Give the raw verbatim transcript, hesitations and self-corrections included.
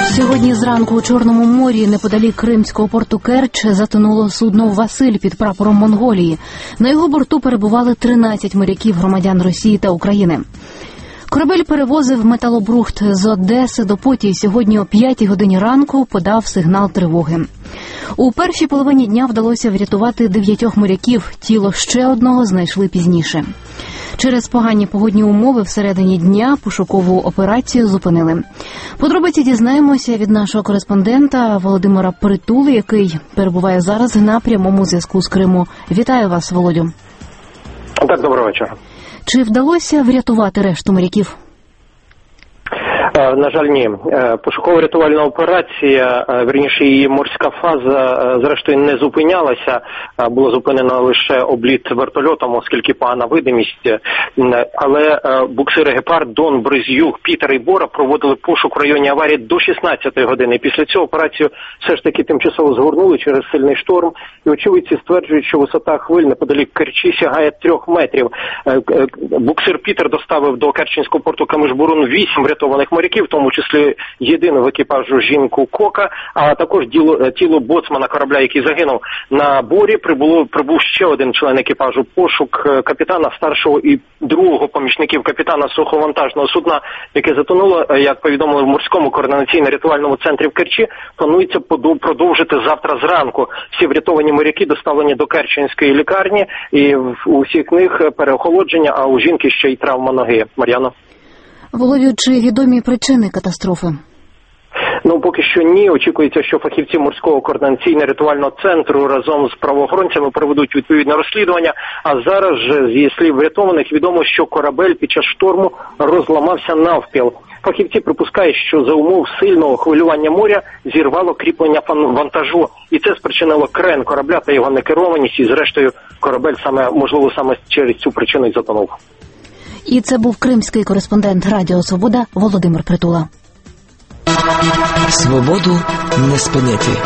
Сьогодні зранку у Чорному морі, неподалік кримського порту Керч, затонуло судно «Василь» під прапором Монголії. На його борту перебували тринадцять моряків громадян Росії та України. Корабель перевозив металобрухт з Одеси до Поті і сьогодні о п'ятій годині ранку подав сигнал тривоги. У першій половині дня вдалося врятувати дев'ятьох моряків, тіло ще одного знайшли пізніше. Через погані погодні умови всередині дня пошукову операцію зупинили. Подробиці дізнаємося від нашого кореспондента Володимира Притули, який перебуває зараз на прямому зв'язку з Криму. Вітаю вас, Володю. Так, доброго вечора. Чи вдалося врятувати решту моряків? На жаль, ні. Пошуково-рятувальна операція, вірніше її морська фаза, зрештою не зупинялася. Було зупинено лише обліт вертольотом, оскільки погана видимість. Але буксири «Гепард», «Дон», «Бриз'юк», «Пітер» і «Бора» проводили пошук в районі аварії до шістнадцятої години. Після цього операцію все ж таки тимчасово згорнули через сильний шторм. І очевидці стверджують, що висота хвиль неподалік Керчі сягає трьох метрів. Буксир «Пітер» доставив до Керченського порту Камиш-Бурун вісім врятованих моряків, в тому числі єдину в екіпажу жінку Кока, а також тіло, тіло боцмана корабля, який загинув. На Борі прибуло, прибув ще один член екіпажу. Пошук капітана, старшого і другого помічників капітана суховантажного судна, яке затонуло, як повідомили в морському координаційно-рятувальному центрі в Керчі, планується продовжити завтра зранку. Всі врятовані моряки доставлені до Керченської лікарні, і у всіх них переохолодження, а у жінки ще й травма ноги. Мар'яно? Володю, чи відомі причини катастрофи? Ну, поки що ні. Очікується, що фахівці морського координаційно-рятувального центру разом з правоохоронцями проведуть відповідне розслідування. А зараз же, зі слів врятованих, відомо, що корабель під час шторму розламався навпіл. Фахівці припускають, що за умов сильного хвилювання моря зірвало кріплення вантажу. І це спричинило крен корабля та його некерованість. І зрештою корабель, саме можливо, саме через цю причину й затонув. І це був кримський кореспондент Радіо Свобода Володимир Притула. Свободу не спиняти.